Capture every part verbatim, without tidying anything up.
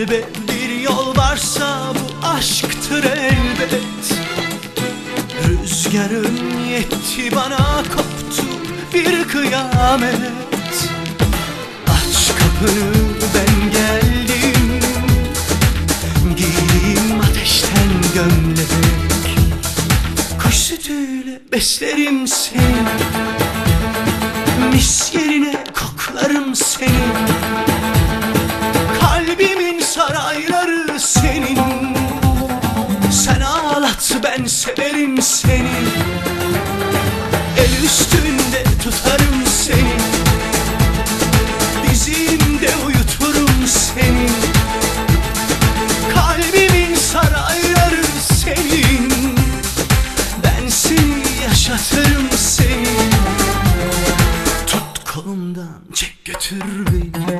kalbe bir yol varsa bu aşktır elbet. Rüzgarın yetti bana, koptu bir kıyamet. Aç kapını, ben geldim, giyeyim ateşten gömlek. Kuş sütüyle beslerim seni, mis yerine koklarım seni. Kalbimin sarayları senin, sen ağlat ben severim seni. El üstünde tutarım seni, dizimde uyuturum seni. Kalbimin sarayları senin, ben seni yaşatırım seni. Tut kolumdan çek götür beni,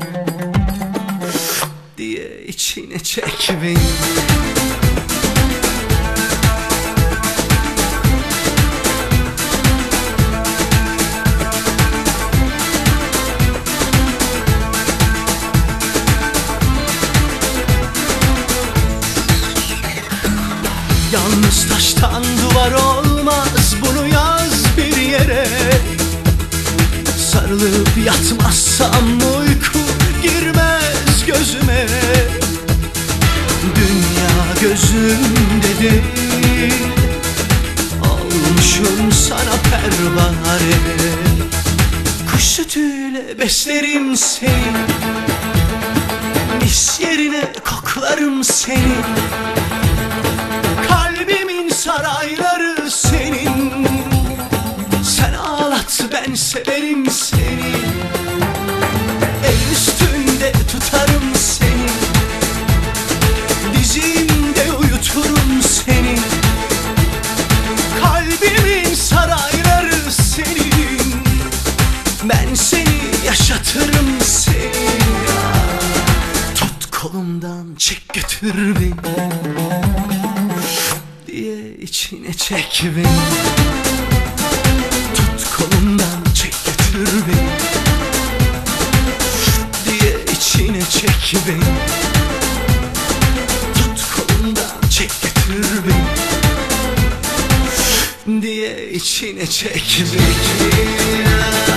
diye içine çek beni. Yalnız taştan duvar olmaz, bunu yaz bir yere. Sarılıp yatmazsam uyku girmez gözüme. Dünya gözümde değil, olmuşum sana pervane. Kuş sütüyle beslerim seni, mis yerine koklarım seni. Kalbimin sarayları senin, sen ağlat ben severim seni. El üstünde tutarım seni, dizimde uyuturum seni. Kalbimin sarayları senin, ben seni yaşatırım seni. Tut kolumdan çek götür beni, diye içine çek beni. Tut kolumdan çek götür beni, diye içine çek beni. Tut kolumdan çek götür beni, diye içine çek beni.